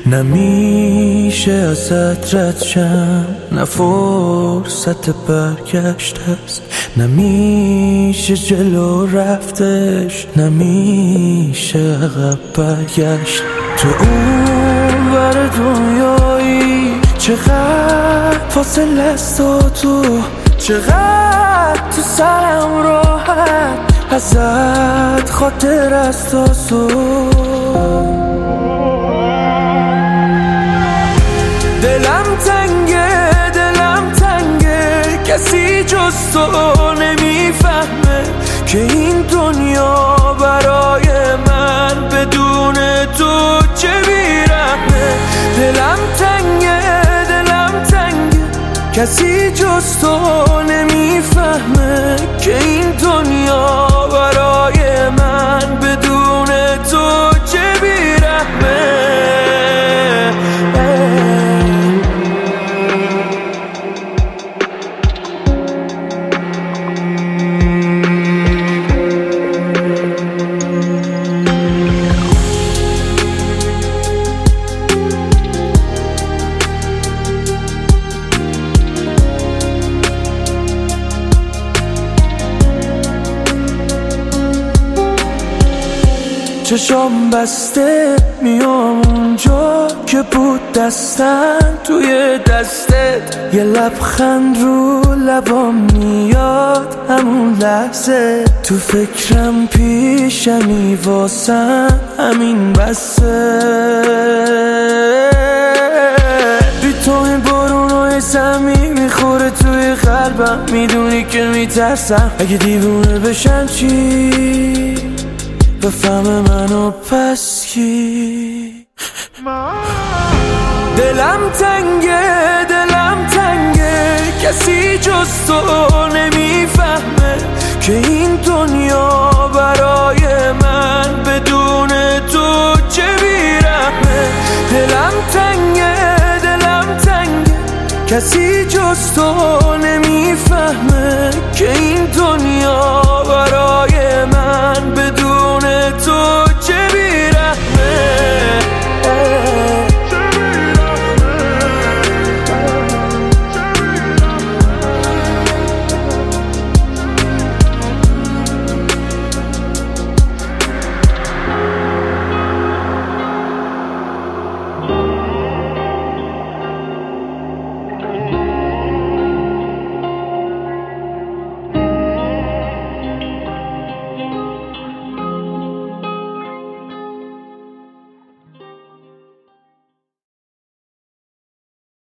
نمیشه ازت رد شم، نه فرصت برگشت است، نمیشه جلو رفتش، نمیشه عقب برگشت. تو اون ور دنیایی چقدر فاصله است تو، چقدر تو سرم راحت ازت خاطر است تو. دلم تنگه کسی جز تو نمیفهمه که این دنیا برای من بدون تو چه بیرحمه. دلم تنگه کسی جز تو نمیفهمه که این دنیا برای من بدون تو چه بیرحمه. چشام بسته میام اونجا که بود دستم توی دستت، یه لبخند رو لبام میاد همون لحظه، تو فکرم پیشمی واسم همین بسه. بی تو این بارونای زمین میخوره توی قلبم، میدونی که میترسم اگه دیوونه بشم چی بفهم منو پس کی. دلم تنگه کسی جز تو نمیفهمه که این دنیا برای من بدون تو چه بیرحمه. دلم تنگه کسی جز تو نمیفهمه که این دنیا برای من بدون تو